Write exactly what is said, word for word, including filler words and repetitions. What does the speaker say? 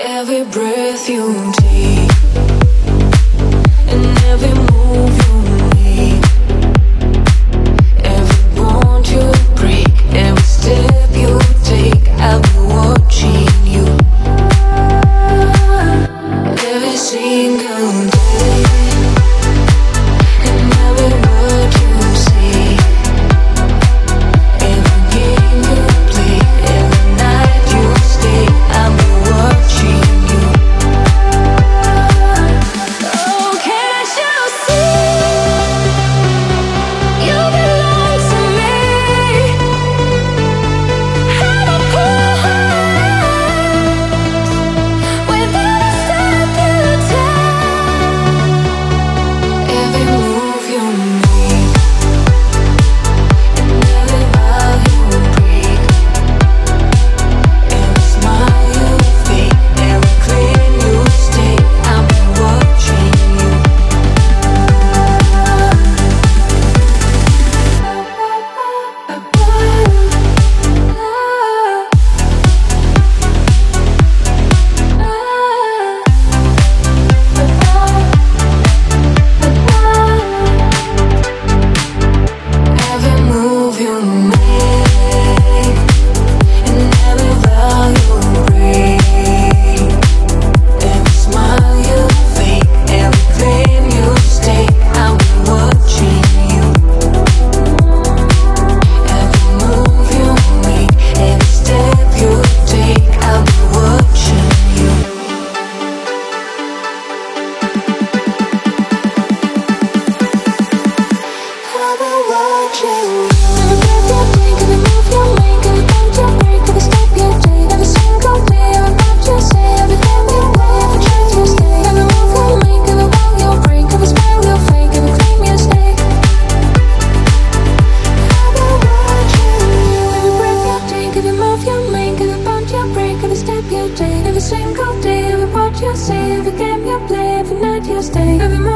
Every breath you take and every move you make, every bond you break, every step you take, I'll be watching you. Every single day and every word you say, every game you play, every night you stay, I'll be watching you. Oh, can't you see you belong to me? I'm a poor heart without a step you take. Every move you make and every vow you break, every smile you fake, every claim you stake, I'll be watching you. Every move you make and every vow you break, every smile you fake, every claim you stake, I'll be watching you. Every move you make, every step you take, I'll be watching you. I'll be watching you. Every breath you take, every move you make, every bond you break, every step you take, every single day, every word you say, every game you play, every chance you stay, every move you make, every vow you break, every smile you fake, every claim you stake, I'll be watching you. Every breath you take, every move you make, every bond you break, every step you take, every single day, every word you say, every game you play, every night you stay, every